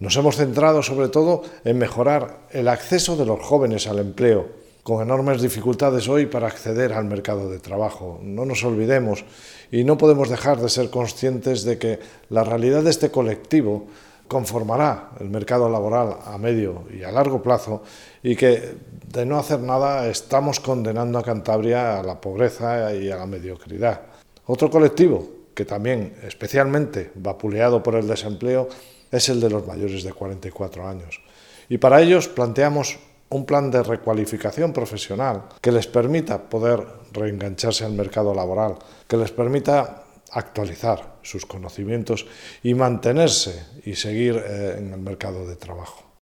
Nos hemos centrado sobre todo en mejorar el acceso de los jóvenes al empleo, con enormes dificultades hoy para acceder al mercado de trabajo. No nos olvidemos y no podemos dejar de ser conscientes de que la realidad de este colectivo conformará el mercado laboral a medio y a largo plazo y que, de no hacer nada, estamos condenando a Cantabria a la pobreza y a la mediocridad. Otro colectivo que también especialmente vapuleado por el desempleo es el de los mayores de 44 años. Y para ellos planteamos un plan de recualificación profesional que les permita poder reengancharse al mercado laboral, que les permita actualizar sus conocimientos y mantenerse y seguir en el mercado de trabajo.